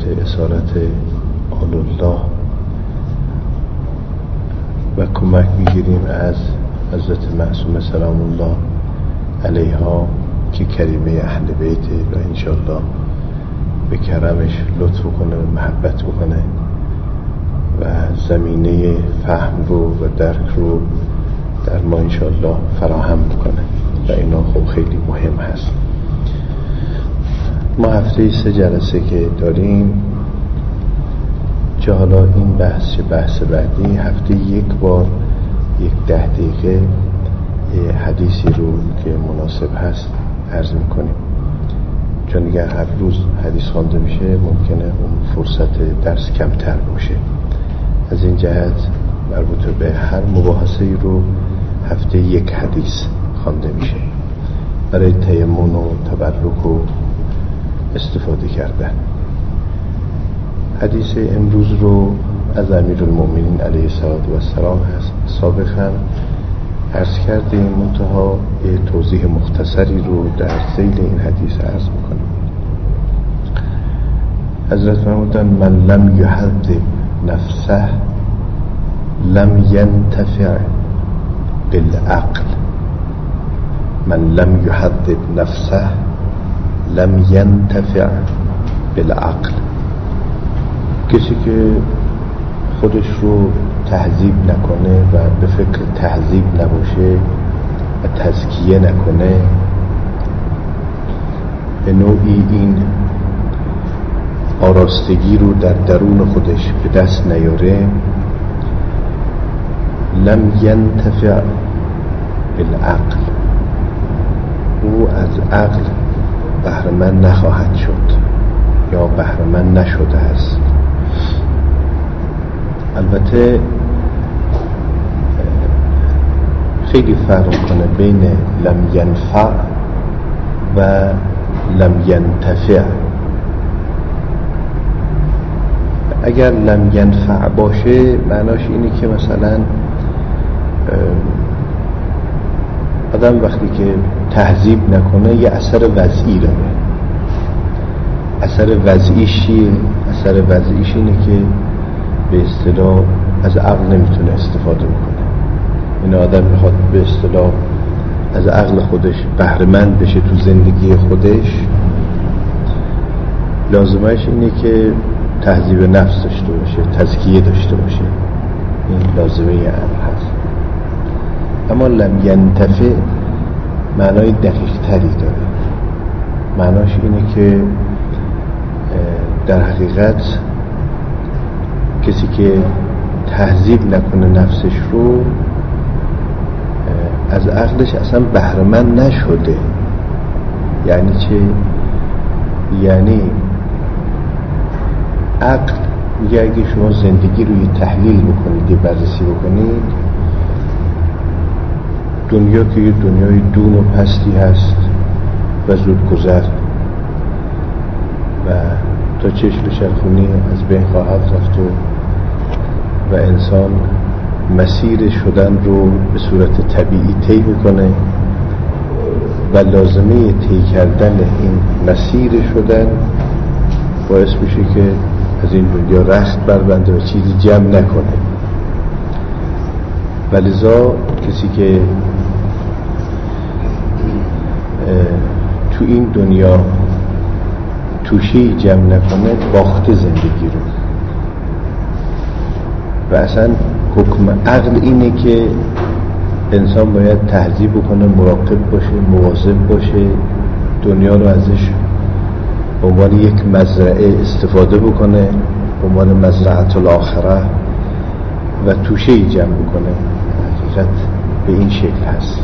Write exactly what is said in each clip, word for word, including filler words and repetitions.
اسارت آل الله و کمک میگیریم از حضرت معصومه سلام الله علیها که کریمه اهل بیته و انشاءالله به کرمش لطف کنه و محبت کنه و زمینه فهم رو و درک رو در ما انشاءالله فراهم کنه و اینا خب خیلی مهم هست. ما هفته سه جلسه که داریم، چه حالا این بحث چه بحث بعدی، هفته یک بار یک ده دقیقه حدیثی رو که مناسب هست عرض میکنیم، چون اگر هر روز حدیث خوانده میشه ممکنه اون فرصت درس کمتر باشه. از این جهت مربوط به هر مباحثه‌ای رو هفته یک حدیث خوانده میشه برای تیمم و تبرک و استفاده کردن. حدیث امروز رو از امیرالمؤمنین علیه السلام هست. سابقا عرض کردیم، منتها یه توضیح مختصری رو در ذیل این حدیث عرض میکنیم. حضرت فرمودن من لم یحذب نفسه لم ینتفع بالعقل. من لم یحذب نفسه لم ینتفع بالعقل. کسی که خودش رو تهذیب نکنه و به فکر تهذیب نباشه و تزکیه نکنه، به نوعی این آراستگی رو در درون خودش به دست نیاره، لم ینتفع بالعقل، او از عقل بهره‌مند نخواهد شد یا بهره‌مند نشده است. البته خیلی فرق کنه بین لم ینفع و لم ینتفع. اگر لم ینفع باشه معناش اینه که مثلا آدم وقتی که تهذیب نکنه یه اثر وضعی داره. اثر وضعیش چیه؟ اثر وضعیش اینه که به اصطلاح از عقل نمیتونه استفاده بکنه. این آدم میخواد به اصطلاح از عقل خودش بهره‌مند بشه تو زندگی خودش، لازمش اینه که تهذیب نفس داشته باشه، تزکیه داشته باشه. این لازمه عقل هست. اما لم ینتفع معنای دقیق تری داره. معناش اینه که در حقیقت کسی که تهذیب نکنه نفسش رو، از عقلش اصلا بهره‌مند نشده. یعنی چه؟ یعنی عقل میگه اگه شما زندگی رو یه تحلیل بکنید، یه بررسی بکنید، دنیا که یه دنیای دون و پستی هست و زود گذر و تا چشم شرخونی از بین خواهد رفت و و انسان مسیر شدن رو به صورت طبیعی طی میکنه و لازمه طی کردن این مسیر شدن باعث میشه که از این دنیا رخت بربنده و چیزی جمع نکنه. ولذا کسی که تو این دنیا توشی جمع نکنه باخته زندگی رو. و اصلا حکم عقل اینه که انسان باید تهذیب بکنه، مراقب باشه، مواظب باشه، دنیا رو ازش به عنوان یک مزرعه استفاده بکنه، به عنوان مزرعة الاخره، و توشه جمع بکنه. حقیقت به این شکل هست.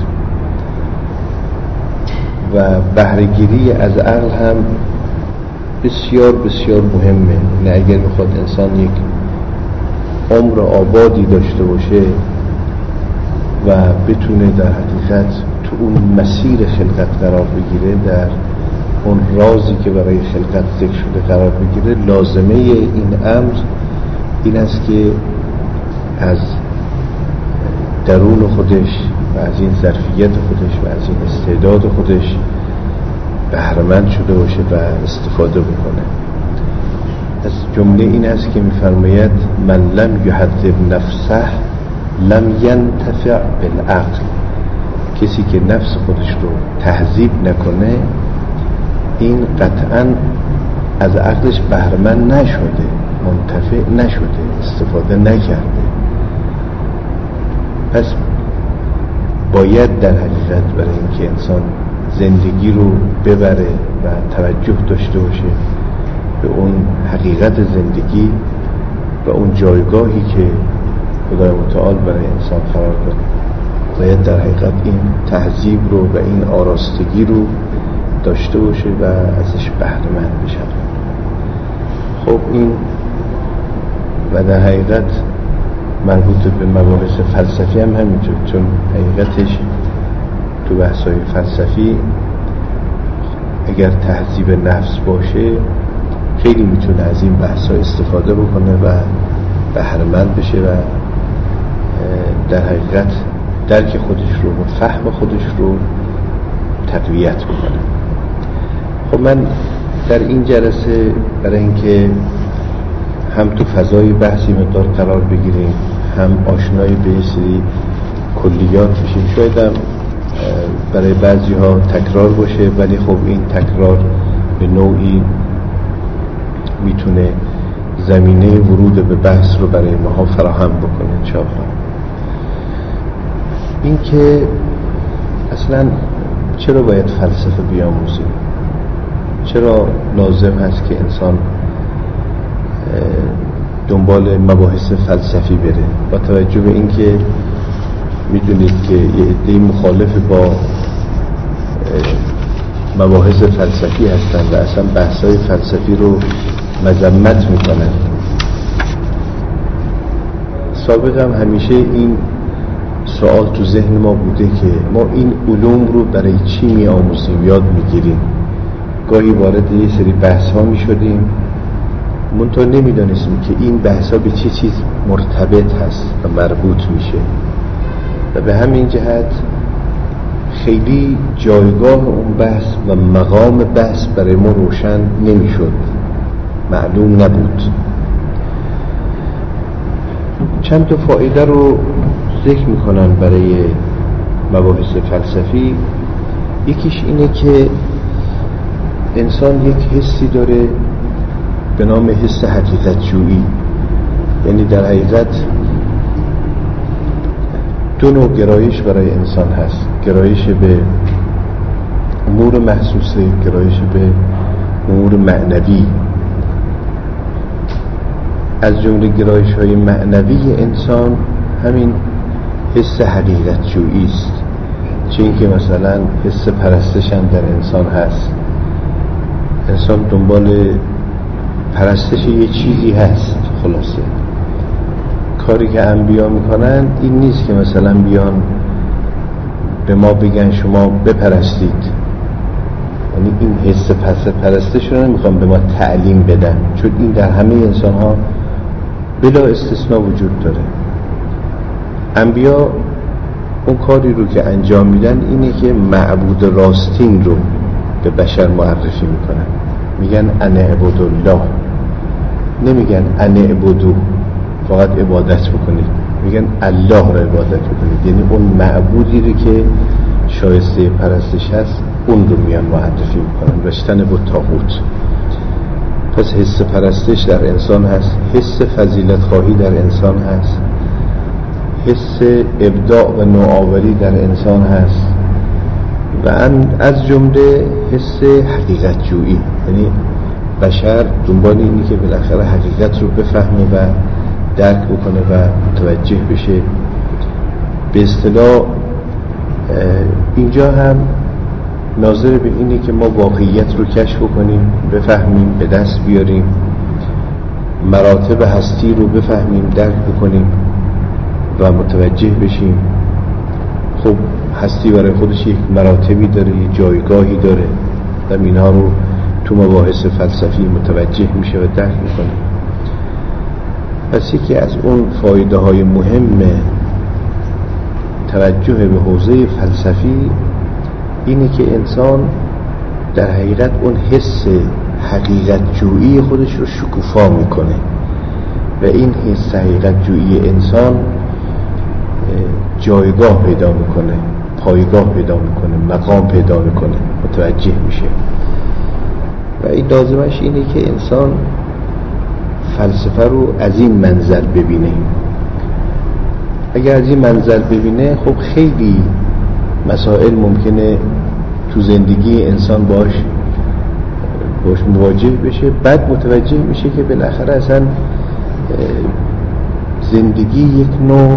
و بهره‌گیری از عقل هم بسیار بسیار مهمه. نه اگر میخواد انسان یک عمر آبادی داشته باشه و بتونه در حقیقت تو اون مسیر خلقت قرار بگیره، در اون رازی که برای خلقت ذکر شده قرار بگیره، لازمه این امر این است که از درون خودش و از این ظرفیت خودش و از این استعداد خودش بهره‌مند شده باشه و استفاده بکنه. از جمله این است که می‌فرماید من لم یهذب نفسه لم ینتفع بالعقل. کسی که نفس خودش رو تهذیب نکنه این قطعاً از عقلش بهره‌مند نشده، منتفع نشده، استفاده نکرده. پس باید در حقیقت برای اینکه انسان زندگی رو ببره و توجه داشته باشه به اون حقیقت زندگی و اون جایگاهی که خدای متعال برای انسان قرار داد، باید در حقیقت این تهذیب رو و این آراستگی رو داشته باشه و ازش بهره‌مند بشه. خب این و در حقیقت مربوط به مباحث فلسفی هم همینطور، چون حقیقتش تو بحث‌های فلسفی اگر تهذیب نفس باشه خیلی میتونه از این بحث‌ها استفاده بکنه و بهره‌مند بشه و در حقیقت درک خودش رو و فهم خودش رو تقویت بکنه. خب من در این جلسه برای اینکه هم تو فضای بحثی مقدار قرار بگیریم، هم آشنایی به سری کلیات بشیم، شاید هم برای بعضی ها تکرار باشه، ولی خب این تکرار به نوعی میتونه زمینه ورود به بحث رو برای ما فراهم بکنه انشاءالله. این که اصلا چرا باید فلسفه بیاموزیم؟ چرا لازم هست که انسان دنبال مباحث فلسفی بره؟ با توجه به اینکه میدونید که یه عده مخالف با مباحث فلسفی هستن و اصلا بحث‌های فلسفی رو مذمت میکنن. سابق هم همیشه این سوال تو ذهن ما بوده که ما این علوم رو برای چی می آموزیم، یاد میگیریم؟ گاهی وارد یه سری بحث ها می شدیم منتها نمی دانستیم که این بحث ها به چه چیز مرتبط هست و مربوط میشه و به همین جهت خیلی جایگاه اون بحث و مقام بحث برای ما روشن نمی شد، معلوم نبود. چند تا فایده رو ذکر میکنن برای مباحث فلسفی. یکیش اینه که انسان یک حسی داره به نام حس حقیقت جویی، یعنی در حقیقت دو نوع گرایش برای انسان هست، گرایش به امور محسوسه، گرایش به امور معنوی. از جمله گرایش های معنوی انسان همین حس حقیقت جویی است، چه اینکه مثلا حس پرستش هم در انسان هست. انسان دنبال پرستش یه چیزی هست. خلاصه کاری که انبیا میکنن این نیست که مثلا بیان به ما بگن شما بپرستید، یعنی این حس پس پرستش رو نمیخوان به ما تعلیم بدن، چون این در همه انسان ها بلا استثناء وجود داره. انبیا اون کاری رو که انجام میدن اینه که معبود راستین رو به بشر معرفی میکنن، میگن انا عبد الله، نمیگن انا عبدو فقط عبادت بکنید، میگن الله رو عبادت بکنید، یعنی اون معبودی رو که شایسته پرستش هست اون رو میان معرفی میکنن، رشتن با طاغوت. پس حس پرستش در انسان هست، حس فضیلت خواهی در انسان هست، حس ابداع و نوآوری در انسان هست و از جمله حس حقیقت جویی، یعنی بشر دنبال اینی که بالاخره حقیقت رو بفهمه و درک بکنه و متوجه بشه. به اصطلاح اینجا هم ناظر به اینه که ما واقعیت رو کشف بکنیم، بفهمیم، به دست بیاریم، مراتب هستی رو بفهمیم، درک بکنیم و متوجه بشیم. خب هستی برای خودش یک مراتبی داره، یک جایگاهی داره و اینها رو تو مباحث فلسفی متوجه میشه و درک میکنه. پس یکی از اون فایده های مهم توجه به حوزه فلسفی اینه که انسان در حقیقت اون حس حقیقت جویی خودش رو شکوفا میکنه و این حس حقیقت جویی انسان جایگاه پیدا میکنه، پایگاه پیدا میکنه، مقام پیدا میکنه، متوجه میشه. و این لازمش اینه که انسان فلسفه رو از این منظر ببینه. اگر از این منظر ببینه خب خیلی مسائل ممکنه تو زندگی انسان باش باش مواجه بشه، بعد متوجه میشه که بالاخره اصلا زندگی یک نوع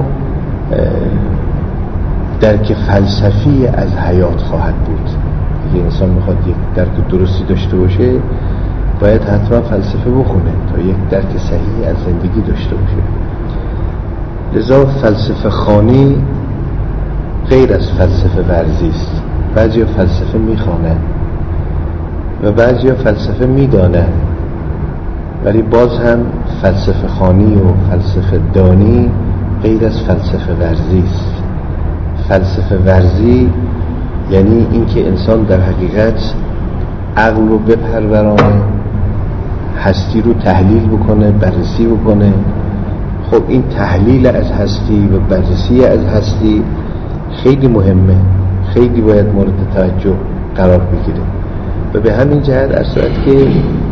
درک فلسفی از حیات خواهد بود. اگه انسان میخواد یک درک درستی داشته باشه باید حتما فلسفه بخونه تا یک درک صحیح از زندگی داشته باشه. لذا فلسفه خوانی غیر از فلسفه ورزی است. بعضی ها فلسفه میخوانند و بعضی ها فلسفه میدانند، ولی باز هم فلسفه خوانی و فلسفه دانی غیر از فلسفه ورزی است. فلسفه ورزی یعنی اینکه انسان در حقیقت عقل رو بپرورانه، هستی رو تحلیل بکنه، بررسی بکنه. خب این تحلیل از هستی و بررسی از هستی خیلی مهمه، خیلی باید مورد توجه قرار بگیره و به همین جهت اصلا که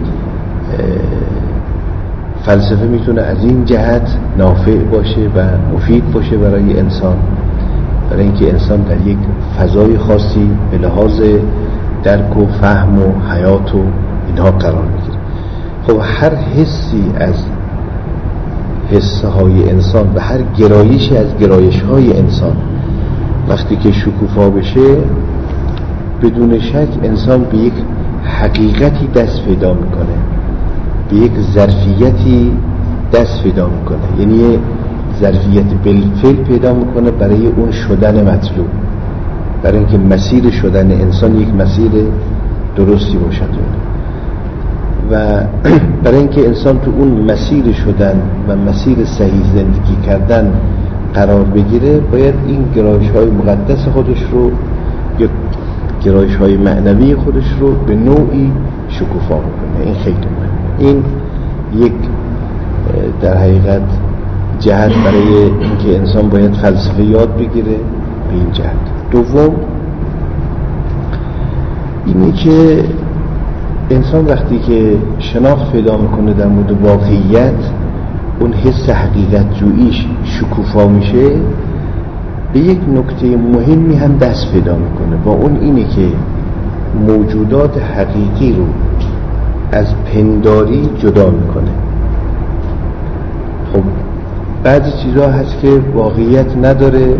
فلسفه میتونه از این جهت نافع باشه و مفید باشه برای انسان، برای اینکه انسان در یک فضای خاصی به لحاظ درک و فهم و حیات و اینها قرار میگیره. خب هر حسی از حسهای انسان و هر گرایشی از گرایشهای انسان وقتی که شکوفا بشه، بدون شک انسان به یک حقیقتی دست پیدا میکنه، به یک ظرفیتی دست پیدا میکنه، یعنی یک ظرفیت بالفعل پیدا میکنه برای اون شدن مطلوب، برای اینکه مسیر شدن انسان یک مسیر درستی باشد و برای اینکه انسان تو اون مسیر شدن و مسیر صحیح زندگی کردن قرار بگیره، باید این گرایش های مقدس خودش رو یا گرایش های معنوی خودش رو به نوعی شکوفا بکنه. این خیلی مهمه. این یک در حقیقت جهت برای اینکه انسان باید فلسفه یاد بگیره به این جهت. دوم اینه که انسان وقتی که شناخت پیدا میکنه در مورد واقعیت، اون حس حقیقت جوییش شکوفا میشه، به یک نکته مهمی هم دست پیدا میکنه، با اون اینه که موجودات حقیقی رو از پنداری جدا میکنه. خب بعضی چیزها هست که واقعیت نداره،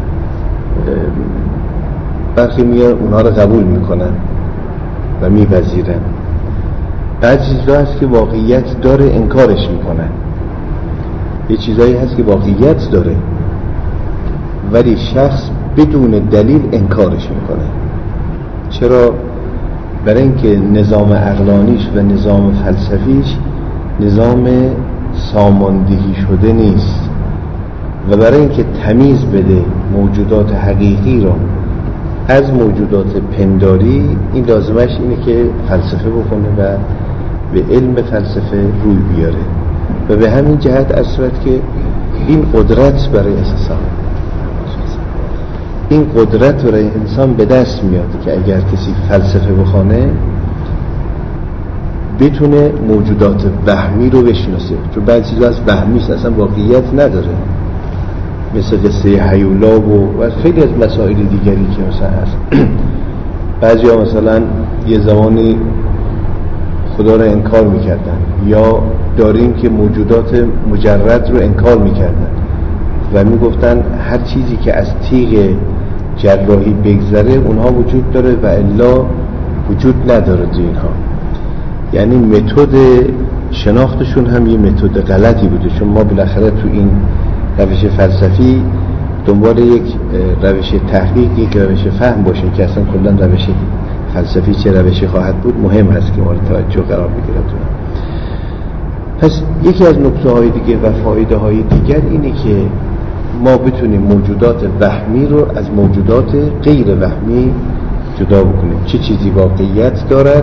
برخی میان اونها رو قبول میکنن و میپذیرن. بعضی چیزها هست که واقعیت داره، انکارش میکنن. یه چیزایی هست که واقعیت داره ولی شخص بدون دلیل انکارش میکنه. چرا؟ برای اینکه نظام عقلانیش و نظام فلسفیش نظام ساماندهی شده نیست و برای اینکه تمیز بده موجودات حقیقی را از موجودات پنداری، این لازمش اینه که فلسفه بکنه و به علم فلسفه روی بیاره و به همین جهت اصلت که این قدرت برای اساسا این قدرت برای انسان به دست میاد که اگر کسی فلسفه بخونه بتونه موجودات وهمی رو بشناسه، چون بعضی چیزا از وهمی است، اصلا واقعیت نداره، مثل قصه هیولا و, و خیلی از مسائل دیگری که مثلا هست. بعضی ها مثلا یه زمانی خدا رو انکار میکردن، یا داریم که موجودات مجرد رو انکار میکردن و میگفتن هر چیزی که از تیغ جراحی بگذره اونها وجود داره و الا وجود نداره تو اینها. یعنی متد شناختشون هم یه متد غلطی بوده، چون ما بالاخره تو این روش فلسفی دنبال یک روش تحقیق، یک روش فهم باشیم که اصلا کلا روش فلسفی چه روشی خواهد بود مهم هست که مورد توجه قرار بگیره. پس یکی از نکته های دیگه و فایده های دیگر اینه که ما بتونیم موجودات وهمی رو از موجودات غیر وهمی جدا بکنیم. چه چیزی واقعیت دارد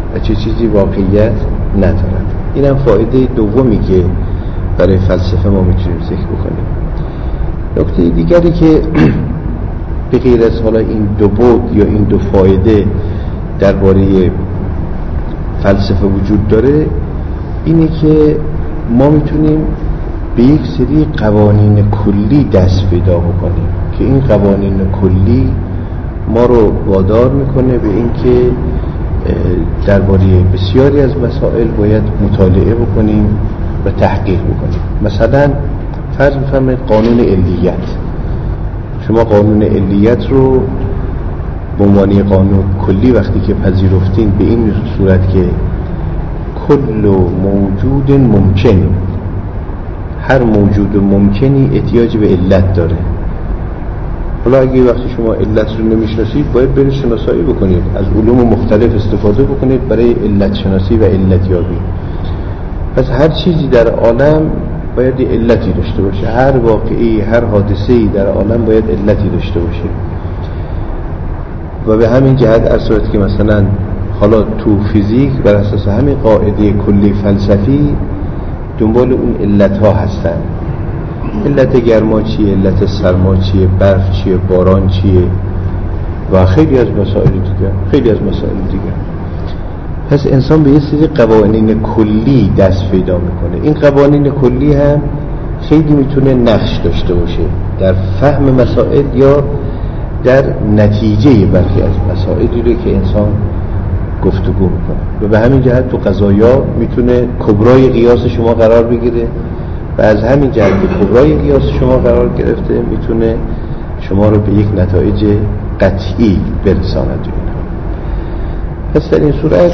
و چه چیزی واقعیت ندارد. این هم فایده دومی که برای فلسفه ما میتونیم ذکر بکنیم. نکته دیگری که به غیر از حالا این دو بعد یا این دو فایده درباره فلسفه وجود داره اینه که ما میتونیم به یک سری قوانین کلی دست پیدا بکنیم که این قوانین کلی ما رو وادار میکنه به این که درباره بسیاری از مسائل باید مطالعه بکنیم و تحقیق بکنیم. مثلا فرض بفرمایید قانون علیت. شما قانون علیت رو به عنوان قانون کلی وقتی که پذیرفتین به این صورت که کل موجود ممکن، هر موجود ممکنی احتیاج به علت داره. حالا اگه وقتی شما علت رو نمیشناسید باید برید شناسایی بکنید، از علوم مختلف استفاده بکنید برای علت شناسی و علت یابی. پس هر چیزی در عالم باید علتی داشته باشه، هر واقعی، هر حادثه‌ای در عالم باید علتی داشته باشه. و به همین جهت در صورتی که مثلا حالا تو فیزیک بر اساس همین قاعده کلی فلسفی دنبال اون علت ها هستن. علت گرما چیه، علت سرما چیه، برف چیه، باران چیه و خیلی از مسائل دیگه خیلی از مسائل دیگه. پس انسان به یه سری قوانین کلی دست پیدا میکنه. این قوانین کلی هم خیلی میتونه نقش داشته باشه در فهم مسائل یا در نتیجه برخی از مسائلی رو که انسان گفتگو میکنه. و به همین جهت تو قضایا میتونه کبرای قیاس شما قرار بگیره و از همین جهت که کبرای قیاس شما قرار گرفته میتونه شما رو به یک نتایج قطعی برساند. پس در این صورت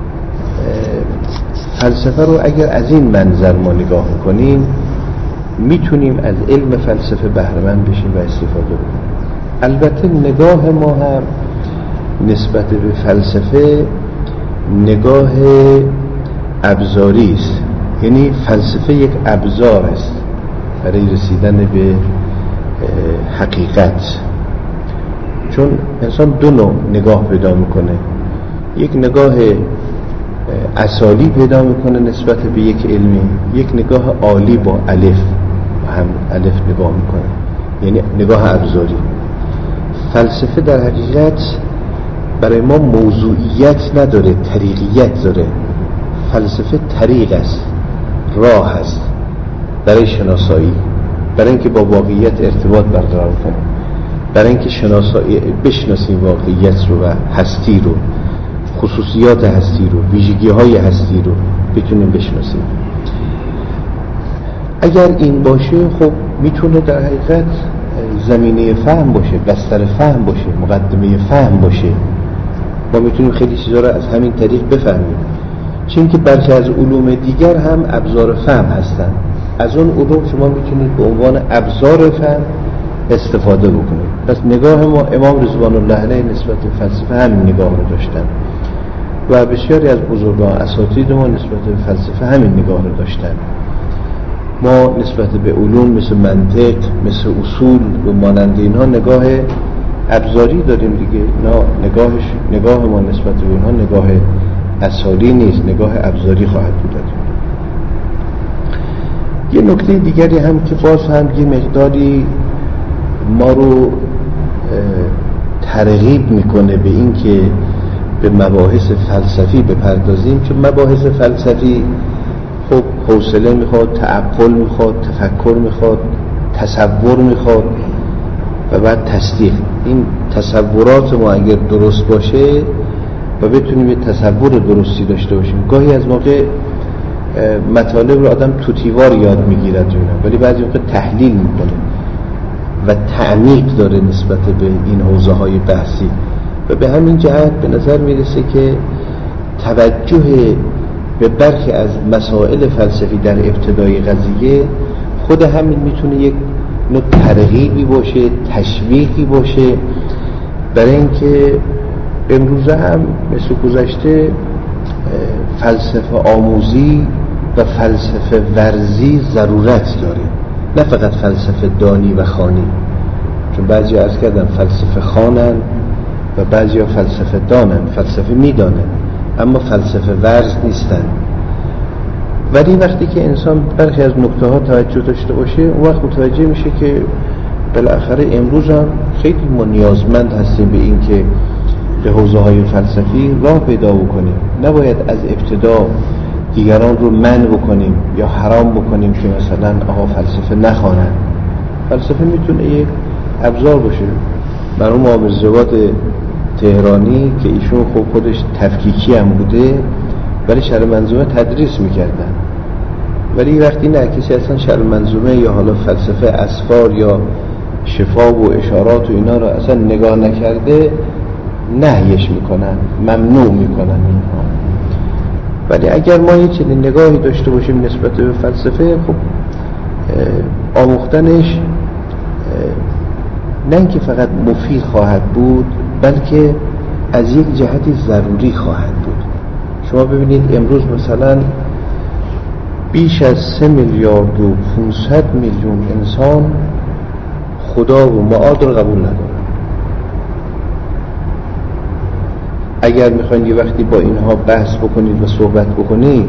فلسفه رو اگر از این منظر ما نگاه کنیم میتونیم از علم فلسفه بهره‌مند بشیم و استفاده کنیم. البته نگاه ما هم نسبت به فلسفه نگاه ابزاری است، یعنی فلسفه یک ابزار است برای رسیدن به حقیقت. چون انسان دو نوع نگاه پیدا میکنه، یک نگاه اصالی پیدا میکنه نسبت به یک علمی، یک نگاه عالی با الف هم الف نگاه میکنه، یعنی نگاه ابزاری. فلسفه در حقیقت برای ما موضوعیت نداره، طریقیت داره. فلسفه طریق است، راه است برای شناسایی، برای اینکه با واقعیت ارتباط برقرار کنیم، برای اینکه شناسایی بشناسیم واقعیت رو و هستی رو، خصوصیات هستی رو، ویژگی های هستی رو بتونیم بشناسیم. اگر این باشه خب میتونه در حقیقت زمینه فهم باشه، بستر فهم باشه، مقدمه فهم باشه. ما میتونیم خیلی چیزا رو از همین طریق بفهمیم. چون که برخی از علوم دیگر هم ابزار فهم هستن. از اون علوم شما میتونید به عنوان ابزار فهم استفاده بکنید. پس نگاه ما امام رضوان الله علیه نسبت به فلسفه همین نگاه رو داشتن و بسیاری از بزرگان اساتید ما نسبت به فلسفه همین نگاه رو داشتن. ما نسبت به علوم مثل منطق، مثل اصول و مانند اینها نگاه ابزاری داریم دیگه. نه، نگاهش نگاه ما نسبت به اینها نگاه اصالی نیست، نگاه ابزاری خواهد بود. یه نکته دیگری هم که باز هم یه مقداری ما رو ترغیب میکنه به این که به مباحث فلسفی بپردازیم، چون مباحث فلسفی خب حوصله میخواد، تعقل میخواد، تفکر میخواد، تصور میخواد و بعد تصدیق. این تصورات ما اگر درست باشه و بتونیم یه تصور درستی داشته باشیم، گاهی از موقع مطالب رو آدم توتیوار یاد میگیرد ولی بعضی موقع تحلیل میکنه و تعمیق داره نسبت به این حوزه های بحثی. و به همین جهت به نظر میرسه که توجه به برخی از مسائل فلسفی در ابتدای قضیه خود همین میتونه یک نوع ترغیبی باشه، تشویقی باشه برای اینکه امروزه هم مثل گذشته فلسفه آموزی و فلسفه ورزی ضرورت داره، نه فقط فلسفه دانی و خوانی. چون بعضی عرض کردن فلسفه خوانن و بعضی ها فلسفه دانن، فلسفه میدانن اما فلسفه ورز نیستن. ولی وقتی که انسان برخی از نکته ها توجه داشته باشه، اون وقت متوجه میشه که بالاخره امروز هم خیلی ما نیازمند هستیم به این که به حوزه های فلسفی راه پیدا بکنیم. نباید از ابتدا دیگران رو منع بکنیم یا حرام بکنیم که مثلا آقا فلسفه نخوانن. فلسفه میتونه یک ابزار باشه. مرحوم عامرزاوات تهرانی که ایشون خب خودش تفکیکی هم بوده ولی شرح منظومه تدریس میکردن، ولی وقتی نه کسی اصلا شرح منظومه یا حالا فلسفه اسفار یا شفا و اشارات و اینا رو اصلا نگاه نکرده نهیش میکنن، ممنوع میکنن اینها. ولی اگر ما یه چنین نگاهی داشته باشیم نسبت به فلسفه، خب آموختنش نه اینکه فقط مفید خواهد بود بلکه از یک جهتی ضروری خواهد بود. شما ببینید امروز مثلا بیش از سه میلیارد و پانصد میلیون انسان خدا و معاد رو قبول ندارن. اگر میخواین یه وقتی با اینها بحث بکنید و صحبت بکنید،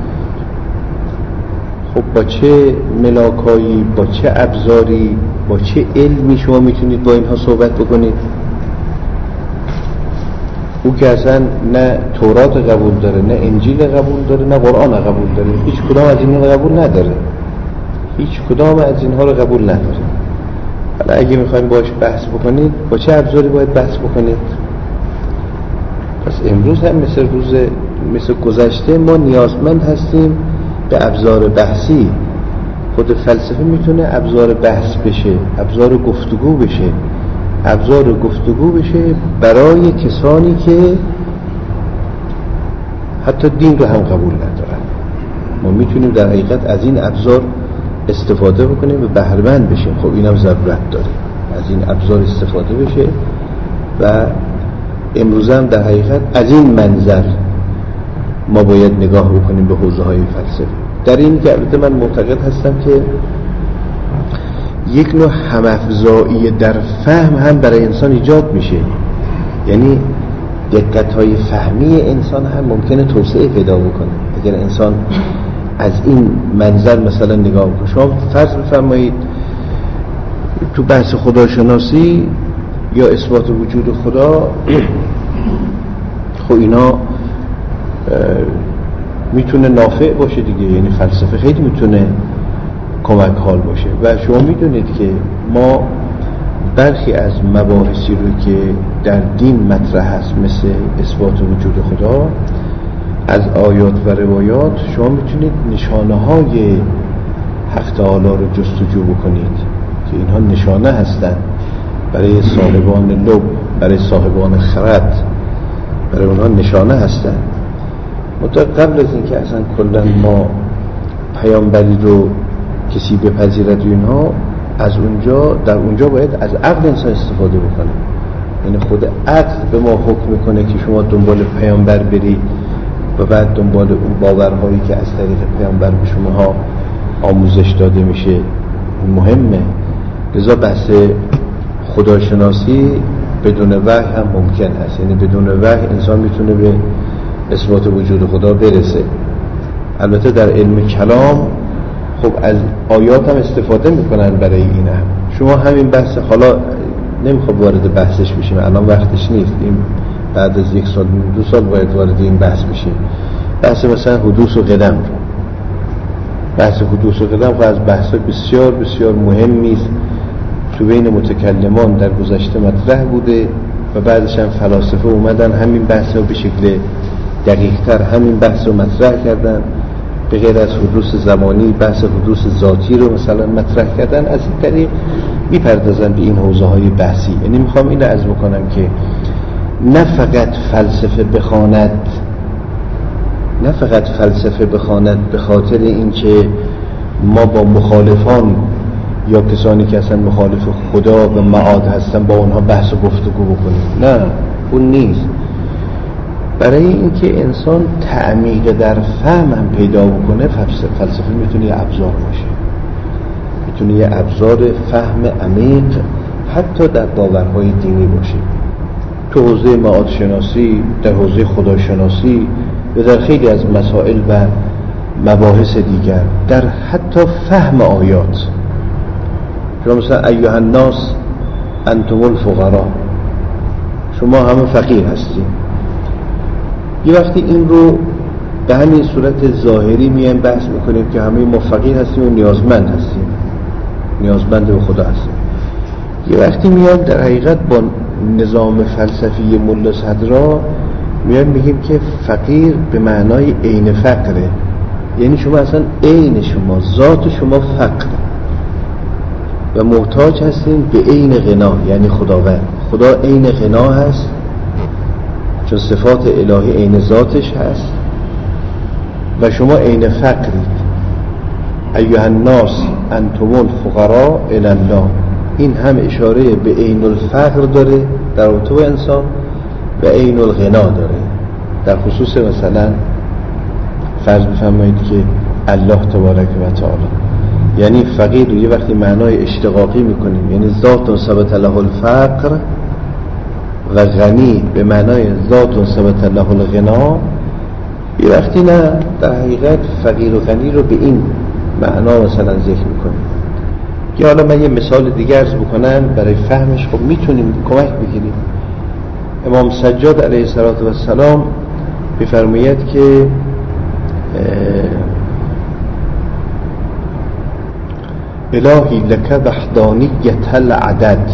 خب با چه ملاکایی، با چه ابزاری، با چه علمی شما میتونید با اینها صحبت بکنید؟ او که اصلا نه تورات قبول داره، نه انجیل قبول داره، نه قرآن قبول داره، هیچ کدام از اینها رو قبول نداره، هیچ کدام از اینها رو قبول نداره. حالا اگه میخوایم باش بحث بکنید، با چه ابزاری باید بحث بکنید؟ پس امروز هم مثل روز مثل گذشته ما نیازمند هستیم به ابزار بحثی. خود فلسفه میتونه ابزار بحث بشه، ابزار گفتگو بشه، ابزار گفتگو بشه برای کسانی که حتی دین رو هم قبول ندارن. ما میتونیم در حقیقت از این ابزار استفاده بکنیم و بهره‌مند بشیم. خب اینم ضرورت داره از این ابزار استفاده بشه و امروز هم در حقیقت از این منظر ما باید نگاه بکنیم به حوزه های فلسفی. در این گرده من معتقد هستم که یک نوع هم‌افزایی در فهم هم برای انسان ایجاد میشه، یعنی دقت‌های فهمی انسان هم ممکنه توسعه پیدا بکنه اگر انسان از این منظر مثلا نگاه کنه. شما فرض بفرمایید تو بحث خداشناسی یا اثبات وجود خدا، خب اینا میتونه نافع باشه دیگه، یعنی فلسفه خیلی میتونه کمک حال باشه. و شما میدونید که ما برخی از مباحثی رو که در دین مطرح هست مثل اثبات وجود خدا از آیات و روایات، شما میتونید نشانه های حق تعالی رو جستجو بکنید که اینها نشانه هستند برای صاحبان لب، برای صاحبان خرد، برای اونها نشانه هستند. مطلق قبل از اینکه اصلا کلا ما پیامبری رو کسی بپذیرد و اینها، از اونجا در اونجا باید از عقل انسان استفاده بکنه. یعنی خود عقل به ما حکم میکنه که شما دنبال پیامبر برید و بعد دنبال اون باورهایی که از طریق پیامبر به شماها آموزش داده میشه مهمه. لذا بحث خداشناسی بدون وحی هم ممکن هست، یعنی بدون وحی انسان میتونه به اثبات وجود خدا برسه. البته در علم کلام خب از آیات هم استفاده میکنن برای این هم. شما همین بحث، حالا نمیخوام وارد بحثش بشیم، الان وقتش نیست، این بعد از یک سال دو سال باید وارد این بحث بشیم. بحث مثلا حدوث و قدم، بحث حدوث و قدم خب از بحث بسیار بسیار مهمی است، تو بین متکلمان در گذشته مطرح بوده و بعدش هم فلاسفه اومدن همین بحث رو به شکل دقیق‌تر همین بحث رو مطرح کردن، به غیر از حدوث زمانی بحث حدوث ذاتی رو مثلا مطرح کردن. از این طریق میپردازن به این حوزه های بحثی. یعنی میخوام این رو عرض بکنم که نه فقط فلسفه بخواند نه فقط فلسفه بخواند به خاطر اینکه ما با مخالفان یا کسانی که اصلا مخالف خدا و معاد هستن با اونها بحث و گفتگو بکنیم، نه اون نیست. برای اینکه انسان تعمیق در فهم هم پیدا بکنه، فلسفه میتونه یه ابزار باشه، میتونه یه ابزار فهم عمیق حتی در باورهای دینی باشه. تو حوزه معاد شناسی، در حوزه خداشناسی و در خیلی از مسائل و مباحث دیگر، در حتی فهم آیات. شما مثلا ایها الناس انتم الفقراء، شما همه فقیر هستید. یه وقتی این رو به همین صورت ظاهری میایم بحث میکنیم که همه ما فقیر هستیم و نیازمند هستیم، نیازمند به خدا هستیم. یه وقتی میایم در حقیقت با نظام فلسفی ملا صدرا میایم میگیم که فقیر به معنای عین فقره، یعنی شما اصلا عین شما، ذات شما فقر و محتاج هستین به عین غنا، یعنی خداوند. خدا عین غنا هست چون صفات الهی عین ذاتش هست و شما عین فقرید. ایها الناس انتم الفقراء الی الله، این هم اشاره به عین الفقر داره در رابطه با انسان و عین الغنا داره در خصوص مثلا فرض بفرمایید که الله تبارک و تعالی، یعنی فقیر رو یه وقتی معنای اشتقاقی میکنیم، یعنی ذات ثبت له الفقر، و غنی به معنای ذات ثبت له الغنا. یه وقتی نه، در حقیقت فقیر و غنی رو به این معنا مثلا ذکر میکنیم. یا حالا من یه مثال دیگه عرض بکنم برای فهمش، خب میتونیم کمک بگیریم. امام سجاد علیه السلام میفرماید که الهی لک وحدانیت العدد،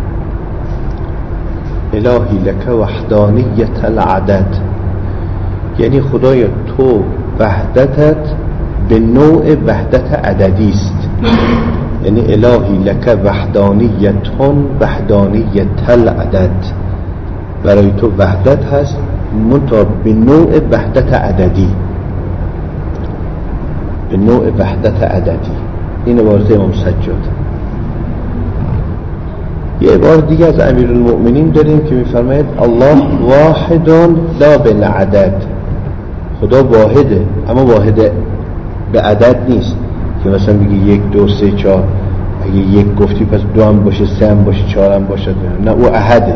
الهی لک وحدانیت العدد، یعنی خدایا تو وحدتت به نوع وحدت عددی است. یعنی الهی لک وحدانیتون وحدانیت العدد، برای تو وحدت هست منتها به نوع وحدت عددی، به نوع وحدت عددی. این عبارت امام سجاد. یه عبارت دیگه از امیرالمؤمنین داریم که میفرماید الله واحد لا بالعدد، خدا واحده اما واحد به عدد نیست که مثلا بگی یک دو سه چهار، اگه یک گفتی پس دو هم باشه، سه هم باشه، چهار هم باشه، نه، او احده،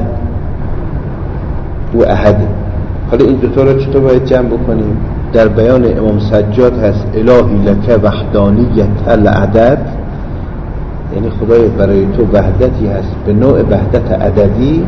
او احده. حالا این دوتا رو چطور باید جمع بکنیم؟ در بیان امام سجاد هست الهی لک وحدانیت العدد، یعنی خدای برای تو وحدتی هست به نوع وحدت عددی.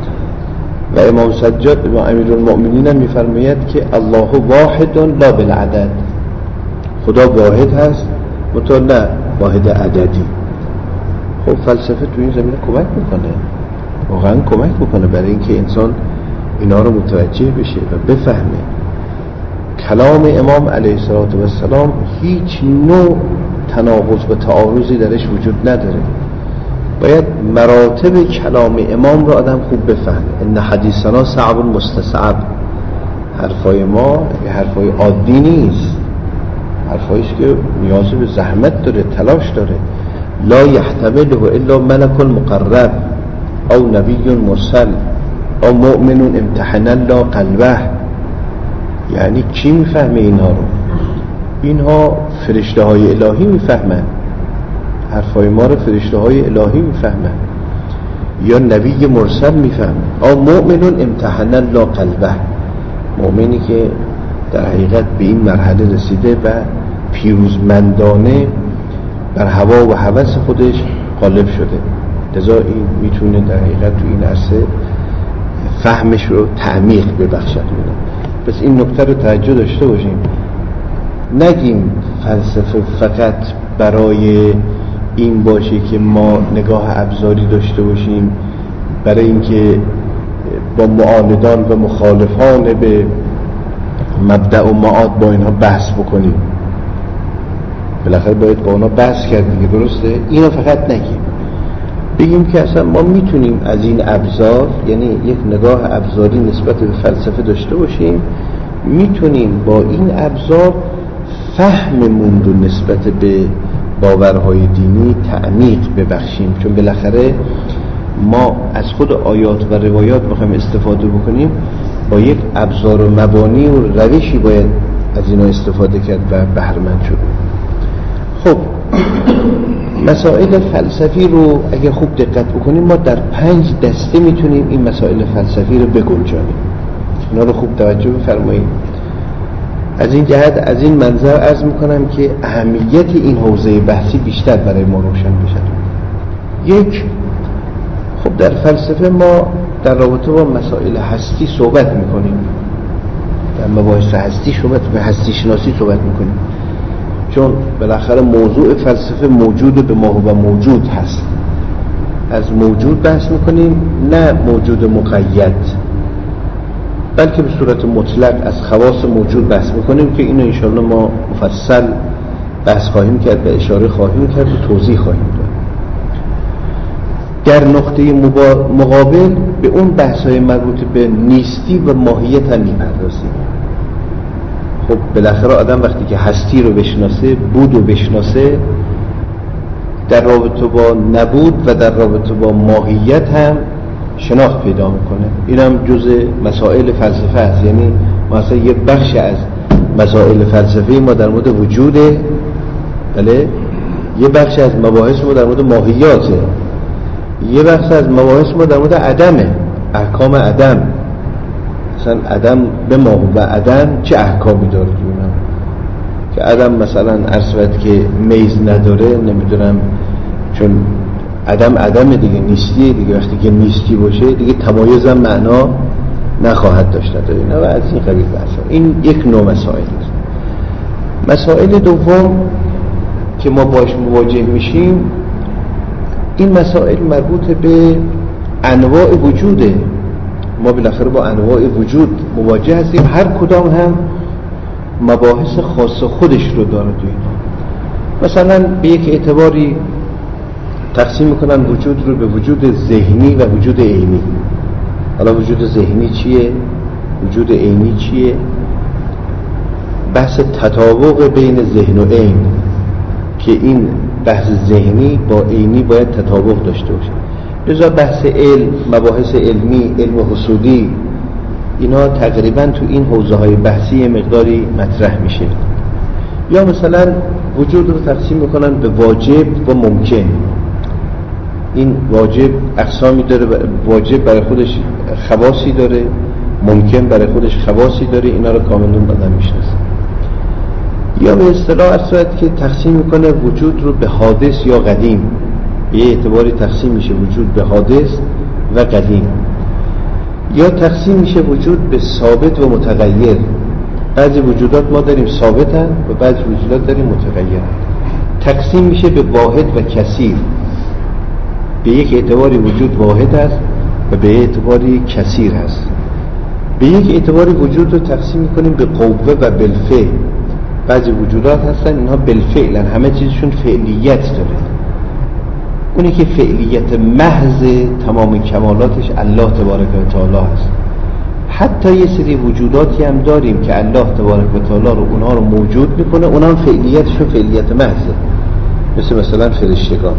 و امام سجاد به امیرالمؤمنین میفرماید که الله واحد لا بالعدد، خدا واحد هست منتها نه واحد عددی. خب فلسفه تو این زمینه کمک میکنه، واقعا کمک میکنه برای اینکه انسان اینا رو متوجه بشه و بفهمه. کلام امام علیه السلام هیچ نوع تناقض و تعارضی درش وجود نداره. باید مراتب کلام امام رو آدم خوب بفهمه. ان حدیثنا صعب مستصعب، حرفای ما حرفای عادی نیست، حرفاییست که نیاز به زحمت داره، تلاش داره. لا یحتمله الا ملک مقرب او نبی مرسل او مؤمن امتحن الله قلبه. یعنی کی میفهمه اینها رو؟ اینها فرشته های الهی میفهمن، حرفای ما رو فرشته های الهی میفهمن، یا نبی مرسل میفهمن. او مؤمن امتحن الله قلبه، مؤمنی که در حقیقت به این مرحله رسیده و پیروزمندانه بر هوا و هوس خودش غالب شده، لذا این میتونه در حقیقت تو این عرصه فهمش رو تعمیق ببخشد. پس این نکته رو توجه داشته باشیم، نگیم فلسفه فقط برای این باشه که ما نگاه ابزاری داشته باشیم برای اینکه با معاندان و مخالفان به مبدأ و معاد با اینها بحث بکنیم. بالاخره باید با اونا بحث کرد دیگه، درسته؟ اینو فقط نگیم، بگیم که اصلا ما میتونیم از این ابزار، یعنی یک نگاه ابزاری نسبت به فلسفه داشته باشیم، میتونیم با این ابزار فهممون رو نسبت به باورهای دینی تعمیق ببخشیم. چون بالاخره ما از خود آیات و روایات بخوایم استفاده بکنیم، با یک ابزار و مبانی و روشی باید از اینا استفاده کرد و بهره‌مند شد. خب مسائل فلسفی رو اگر خوب دقت بکنیم ما در پنج دسته میتونیم این مسائل فلسفی رو بگنجانیم. اینا رو خوب توجه بفرمایید. از این جهت از این منظر عرض میکنم که اهمیت این حوزه بحثی بیشتر برای ما روشن بشه. یک، خب در فلسفه ما در رابطه با مسائل هستی صحبت میکنیم، در مباحث هستی صحبت به هستی شناسی صحبت میکنیم، چون بالاخره موضوع فلسفه موجود به ما و موجود هست. از موجود بحث میکنیم، نه موجود مقید، بلکه به صورت مطلق از خواص موجود بحث میکنیم که اینو انشاءالله ما مفصل بحث خواهیم کرد و اشاره خواهیم کرد و توضیح خواهیم داد. در نقطه مقابل به اون بحث‌های مربوط به نیستی و ماهیت هم میپردازیم. خب بالاخره آدم وقتی که هستی رو بشناسه، بود رو بشناسه، در رابطه با نبود و در رابطه با ماهیت هم شناخت پیدا میکنه. این هم جزء مسائل فلسفه است. یعنی مثلا یه بخش از مسائل فلسفه ما در مورد وجوده، بله، یه بخش از مباحث ما در مورد ماهیاته، یه بخش از مباحث ما در مورد عدمه، احکام عدم. مثلا عدم به ما و عدم چه احکامی داره دونم که عدم مثلا عرض که میز نداره، نمیدونم، چون عدم عدم دیگه، نیستی دیگه، وقتی که نیستی باشه دیگه تمایز هم معنا نخواهد داشت داره. اینا و از این قبیل بحثا. این یک نوع مسائل است. مسائل دوم که ما باش مواجه میشیم، این مسائل مربوط به انواع وجوده. ما بالاخره با انواع وجود مواجه هستیم، هر کدام هم مباحث خاص خودش رو داره تو اینا. مثلا به یک اعتباری تقسیم میکنن وجود رو به وجود ذهنی و وجود عینی. حالا وجود ذهنی چیه؟ وجود عینی چیه؟ بحث تطابق بین ذهن و عین، که این بحث ذهنی با عینی باید تطابق داشته باشه. لذا بحث علم، مباحث علمی، علم حصولی، اینا تقریبا تو این حوزه های بحثی مقداری مطرح میشه. یا مثلا وجود رو تقسیم میکنن به واجب و ممکن. این واجب اقسامی داره، واجب برای خودش خواصی داره، ممکن برای خودش خواصی داره. اینا رو کاملا آدم میشناسه. یا به اصطلاح اصلاحات که تقسیم میکنه وجود رو به حادث یا قدیم. به اعتباری تقسیم میشه وجود به حادث و قدیم. یا تقسیم میشه وجود به ثابت و متغیر. بعضی وجودات ما داریم ثابتن و بعضی وجودات داریم متغیرن. تقسیم میشه به واحد و کثیر. به یک اعتباری وجود واحد است و به اعتباری کثیر است. به یک اعتباری وجود رو تقسیم میکنیم به قوه و بالفعل. بعضی وجودات هستن اینها بالفعلن، همه چیزشون فعلیت داره. اونی که فعلیت محض تمام کمالاتش الله تبارک و تعالی است. حتی یه سری وجوداتی هم داریم که الله تبارک و تعالی رو اونها رو موجود میکنه، اونها هم فعلیتشون فعلیت محضه، مثل مثلا فرشتگان.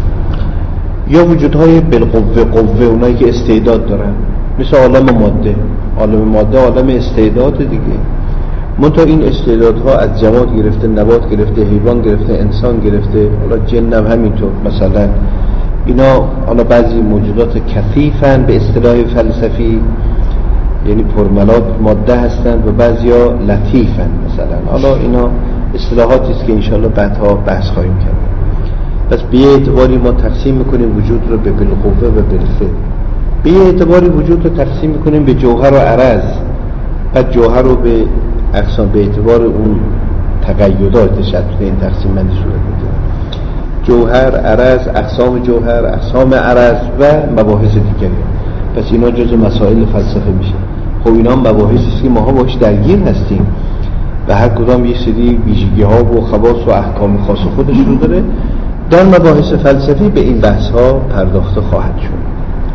یا وجودهای بالقوه، قوه، اونایی که استعداد دارن، مثل عالم ماده. عالم ماده عالم استعداد دیگه. منتها این استعدادها از جماد گرفته، نبات گرفته، حیوان گرفته، انسان گرفته، حالا جن هم همینطور. مثلا اینا حالا بعضی موجودات کثیفن به اصطلاح فلسفی، یعنی پرملات ماده هستند، و بعضیا لطیفن مثلا. حالا اینا اصطلاحاتی است که انشالله بعدها بحث خواهیم کرد. پس به اعتباری ما تقسیم میکنیم وجود رو به بالقوه و بالفعل. به اعتباری وجود رو تقسیم میکنیم به جوهر و عرض. بعد جوهر رو به اقسام به اعتبار اون تقیدات شد این تقسیم بندی صورت میگیره. جوهر، عرض، اقسام جوهر، اقسام عرض و مباحث دیگری. پس اینا جزء مسائل فلسفه میشه. خب اینا مباحثی است که ماها باش درگیر هستیم و هر کدام یه سری ویژگی ها و خواص و احکام خاص خودش رو داره. در مباحث فلسفی به این بحث ها پرداخته خواهد شد.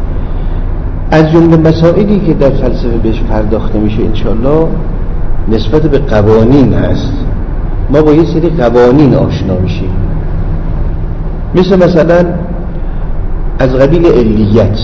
از جمله مسائلی که در فلسفه بهش پرداخته میشه انشالله نسبت به قوانین هست. ما با یه سری قوانین آشنا میشیم، مثل مثلا از قبیل علیت.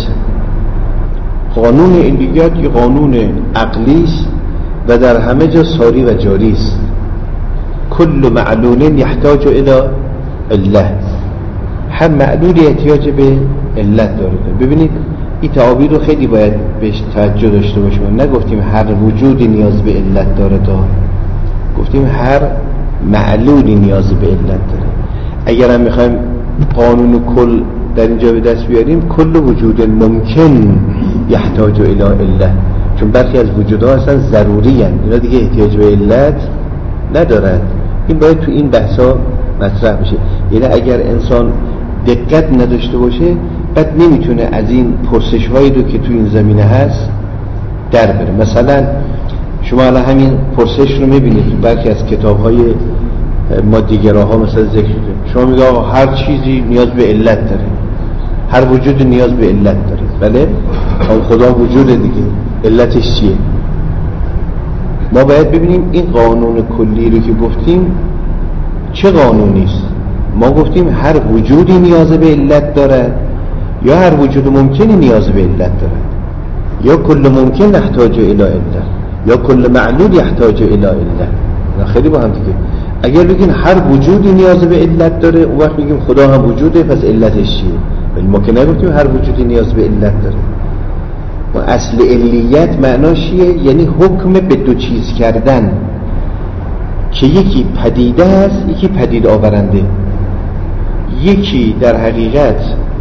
قانون علیت یه قانون عقلی است و در همه جا ساری و جاری است. کل معلول یحتاج الی عله. هر معلولی احتیاج به علت داره. ببینید این تعابیر رو خیلی باید بهش توجه داشته باشیم. نگفتیم هر وجودی نیاز به علت داره، تا گفتیم هر معلولی نیاز به علت داره. اگر هم میخوایم قانون کل در اینجا به دست بیاریم، کل وجود ممکن یحتاج الی علت، چون برخی از وجودها اصلا ضروری هستند، اینا دیگه احتیاج به علت ندارند. این باید تو این بحثا مطرح بشه. یعنی اگر انسان دقت نداشته باشه، بعد نمیتونه از این پرسش هایی رو که تو این زمینه هست در بره. مثلا شما الان همین پرسش رو میبینید تو برخی از کتاب های مادیگراها مثلا ذکر شده. شما میگه آقا هر چیزی نیاز به علت داره، هر وجود نیاز به علت داره. بله، خدا وجود دیگه، علتش چیه؟ ما باید ببینیم این قانون کلی رو که گفتیم چه قانونی است. ما گفتیم هر وجودی نیاز به علت داره، یا هر وجود ممکنی نیاز به علت داره، یا کل ممکن یحتاج الی علت، یا کل معلول یحتاج الی علت. خیلی با هم دیگه. اگر بگین هر وجودی نیاز به علت داره، اون وقت میگیم خدا هم وجوده، پس علتش چیه؟ ولی ما که نگفتیم هر وجودی نیاز به علت داره. و اصل علیت معناش چیه؟ یعنی حکم به دو چیز کردن که یکی پدیده است، یکی پدید آورنده. یکی در حقیقت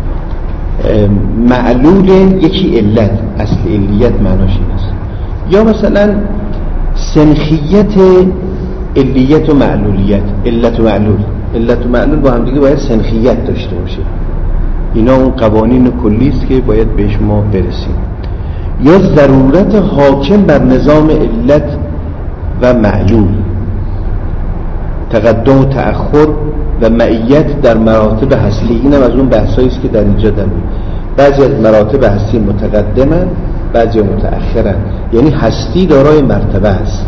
معلول، یکی علت. اصل علیت معناش این است. یا مثلا سنخیت علیت و معلولیت، علت و معلول. علت و معلول با هم دیگه باید سنخیت داشته باشه. اینا اون قوانین کلی است که باید بهش ما برسیم. یا ضرورت حاکم بر نظام علت و معلول، تقدم و تأخر و معیت در مراتب هستی. اینم از اون بحثایی است که در اینجا داریم. بعضی از مراتب هستی متقدمن، بعضی متأخرن. یعنی هستی دارای مرتبه است،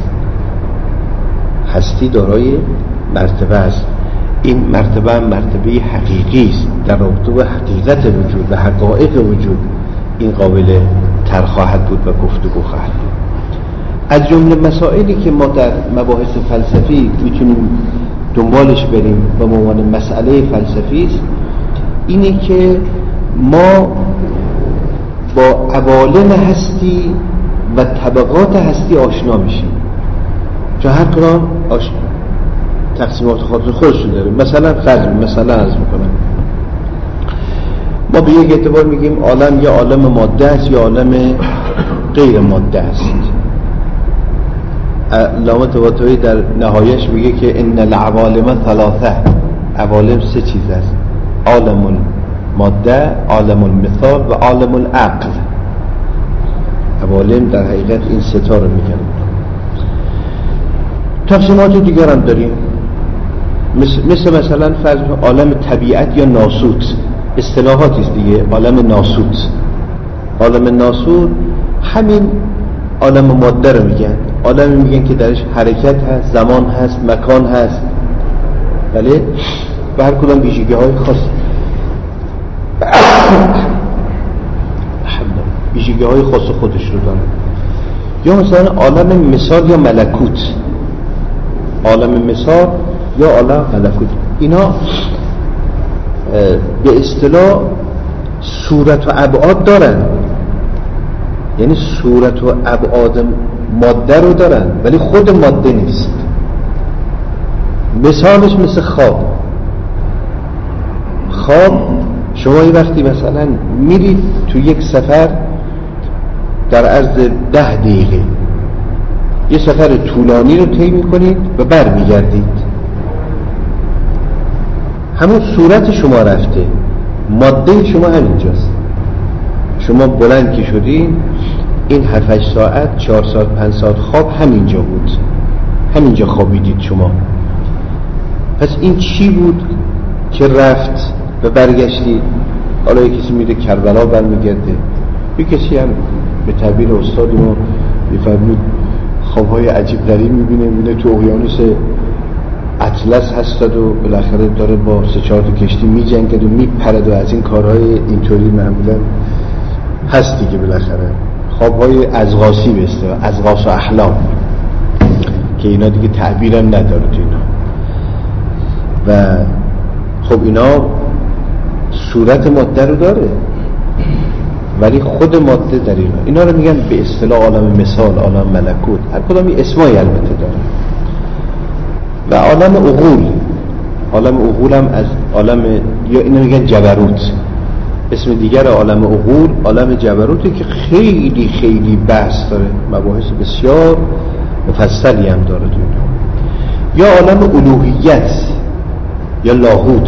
هستی دارای مرتبه است. این مرتبه هم مرتبه حقیقی است، در رابطه با حقیقت وجود و حقایق وجود این قابل تر خواهد بود و گفتگو خواهد بود. از جمله مسائلی که ما در مباحث فلسفی میتونیم دنبالش بریم به عنوان مسئله فلسفی است، اینه که ما با عوالم هستی و طبقات هستی آشنا میشیم، چون هر کدام آشنا تقسیمات خاطر خودش داره. مثلا فرض مثلا عرض میکنم، ما به یک اعتبار میگیم عالم یا عالم ماده است یا عالم غیر ماده است. علامه طباطبایی در نهایش میگه که ان العوالم ثلاثه، عوالم سه چیز است: عالم الماده، عالم المثال و عالم العقل. عوالم در حقیقت این سه تا رو میگن. تقسیمات دیگر هم داریم، مثل, مثل مثلا فرض عالم طبیعت یا ناسوت، اصطلاحاتی است دیگه. عالم ناسوت، عالم ناسوت همین عالم ماده رو میگن. عالمی میگن که درش حرکت هست، زمان هست، مکان هست، بله، و هر کدام ویژگی های خاص ویژگی های خاص خودش رو داره. یا مثلا عالم مثال یا ملکوت، عالم مثال یا عالم ملکوت. اینا به اصطلاح صورت و ابعاد دارن، یعنی صورت و ابعاد ماده رو دارن ولی خود ماده نیست. مثالش مثل خواب. خواب شما یه وقتی مثلا میرید تو یک سفر در عرض ده دقیقه یه سفر طولانی رو طی میکنید و بر میگردید، همون صورت شما رفته، ماده شما همینجاست. شما بلند که شدین، این هفت هشت ساعت، چهار ساعت، پنج ساعت خواب همینجا بود، همینجا خوابیدید شما. پس این چی بود که رفت و برگشتید؟ حالا یک کسی میره کربلا برمیگرده، یک کسی هم به تعبیر استاد ما میفرمود خوابهای عجیب غریب میبینه، میبینه تو اقیانوس اطلس هستد و بالاخره داره با سه چهار تا کشتی میجنگد و میپرد و از این کارهای اینطوری معمولا هست دیگه. بالاخره خوابهای ازغاسی به اصطلاح، ازغاس و احلام، که اینا دیگه تعبیرم نداره تو اینا. و خب اینا صورت ماده رو داره، ولی خود ماده در اینا اینا رو میگن به اصطلاح عالم مثال، عالم ملکوت، هر کدام یه اسمایی البته داره. و عالم عقول، عالم عقول هم از عالم، یا اینو میگن جبروت، اسم دیگر عالم عقول عالم جبروته که خیلی خیلی بحث داره، مباحث بسیار مفصلی هم داره تو اینا. یا عالم الوهیت یا لاهوت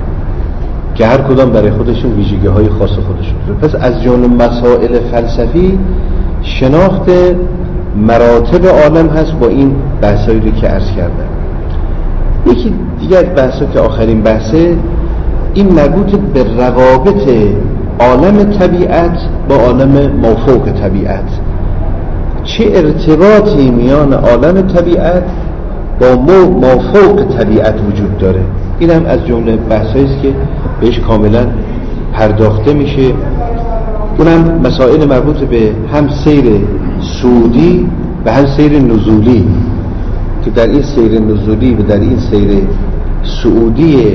که هر کدام برای خودشون ویژگی های خاص خودشون داره. پس از جمله مسائل فلسفی شناخت مراتب عالم هست با این بحثایی رو که عرض کردم. یکی دیگر بحثا که آخرین بحثه، این مربوط به روابط عالم طبیعت با عالم مافوق طبیعت. چه ارتباطی میان عالم طبیعت با مافوق طبیعت وجود داره؟ این هم از جمله بحثایی است که بهش کاملا پرداخته میشه. اونم مسائل مربوط به هم سیر صعودی و هم سیر نزولی، که در این سیر نزولی و در این سیر صعودی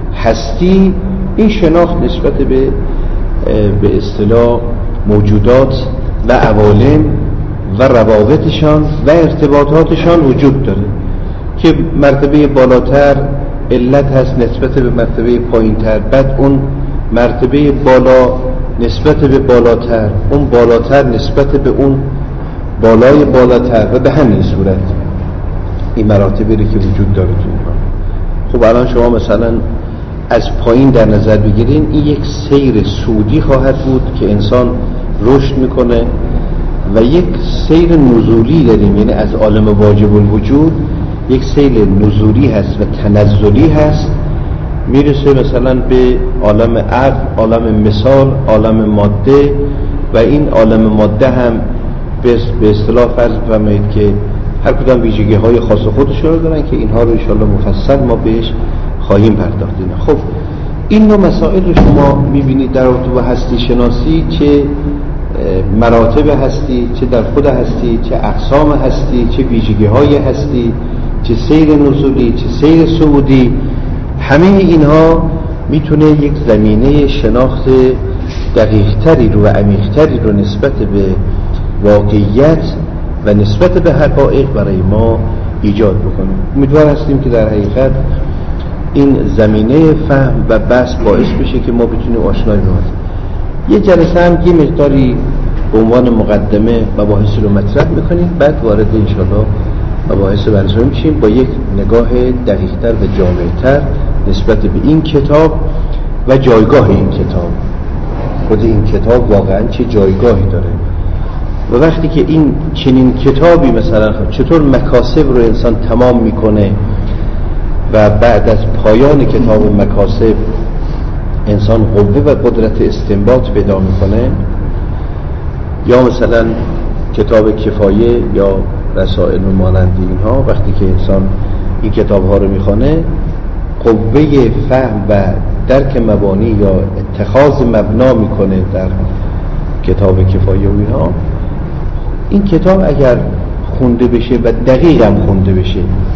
هستی این شناخت نسبت به به اصطلاح موجودات و عوالم و روابطشان و ارتباطاتشان وجود داره که مرتبه بالاتر علت هست نسبت به مرتبه پایینتر، بعد اون مرتبه بالا نسبت به بالاتر، اون بالاتر نسبت به اون بالای بالاتر و به همین صورت این مراتبی که وجود داره تو اینها. خب الان شما مثلا از پایین در نظر بگیرین، این یک سیر صعودی خواهد بود که انسان رشد میکنه، و یک سیر نزولی داریم، یعنی از عالم واجب الوجود یک سیر نزولی هست و تنزلی هست، میرسه مثلا به عالم عقل، عالم مثال، عالم ماده، و این عالم ماده هم به اصطلاح فرض بفرمایید که هر کدام ویژگی های خاص خودشون رو دارن که اینها رو انشاءالله مفصل ما بهش خواهیم پرداخت. خب این نوع مسائل رو شما میبینید در رابطه با هستی شناسی، چه مراتب هستی، چه در خود هستی، چه اقسام هستی، چه ویژگی های هستی، چه سیر نزولی، چه سیر صعودی، همه اینها میتونه یک زمینه شناخت دقیقتری رو و عمیقتری رو نسبت به واقعیت و نسبت به حقایق برای ما ایجاد بکنه. امیدوار هستیم که در حقیقت این زمینه فهم و بحث باعث بشه که ما بتونیم آشنایی باشیم. یه جلسه هم یه مقداری به عنوان مقدمه مباحث رو مطرح میکنیم، بعد وارد انشاءالله مباحث برنامه میشیم با یک نگاه دقیقتر و جامعتر نسبت به این کتاب و جایگاه این کتاب. خود این کتاب واقعا چه جایگاهی داره و وقتی که این چنین کتابی مثلا چطور مکاسب رو انسان تمام میکنه و بعد از پایان کتاب مکاسب انسان قوه و قدرت استنباط پیدا میکنه، یا مثلا کتاب کفایه یا رسائل مانند اینها، وقتی که انسان این کتاب ها رو میخونه قوه فهم و درک مبانی یا اتخاذ مبنا میکنه در کتاب کفایه و اینها. این کتاب اگر خونده بشه و دقیق هم خونده بشه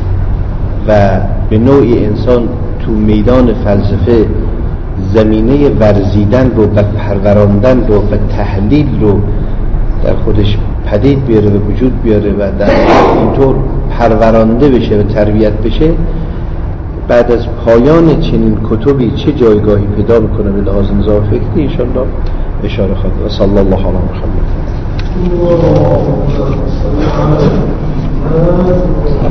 و به نوعی انسان تو میدان فلسفه زمینه ورزیدن رو و پروراندن رو و تحلیل رو در خودش پدید بیاره و وجود بیاره و در اینطور پرورانده بشه و تربیت بشه، بعد از پایان چنین کتبی چه جایگاهی پیدا میکنه به لحاظ نظام فکری انشاءالله اشاره خواهد. و صلی الله علی محمد.